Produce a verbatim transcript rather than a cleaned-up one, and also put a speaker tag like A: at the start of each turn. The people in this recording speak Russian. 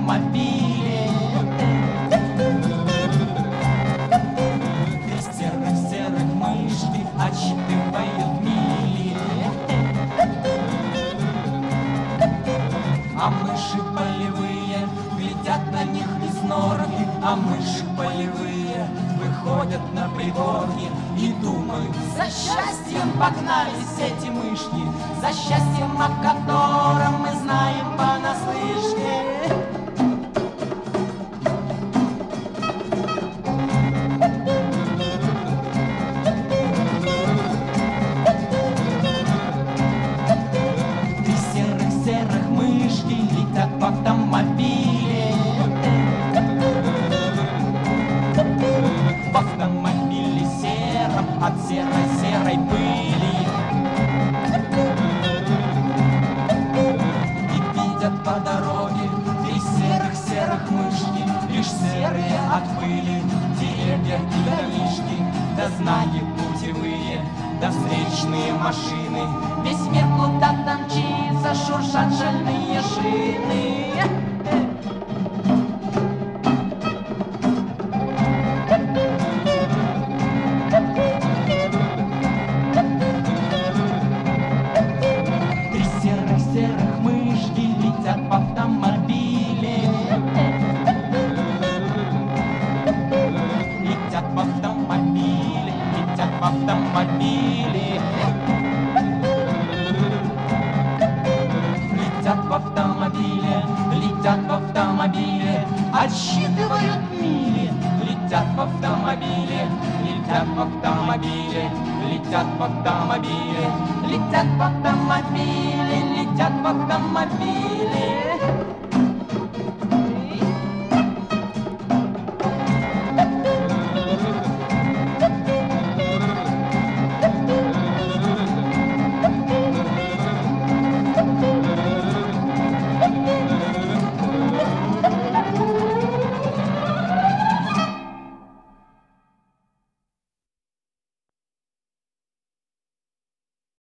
A: автомобиле. Три серых-серых мышки отсчитывают мили, а мыши полевые глядят на них из норки, а мыши полевые выходят на пригорки и думают: за счастьем погнались эти мышки, за счастьем, о котором мы знаем понаслышке. Три серых-серых мышки летят в автомобиле, в автомобиле сером от серой-серой пыли. И видят по дороге три серых-серых мышки, лишь серые от пыли деревья и домишки, да знаки путевые, да встречные машины. Весь мир куда-то мчится, шуршат шальные шины. Три серых-серых мышки летят в автомобиле, летят в автомобиле, летят в автомобиле, летят в автомобиле, летят в автомобиле, отсчитывают мили. Летят в автомобиле, летят в автомобиле, летят в автомобиле, летят в автомобиле, летят в автомобиле.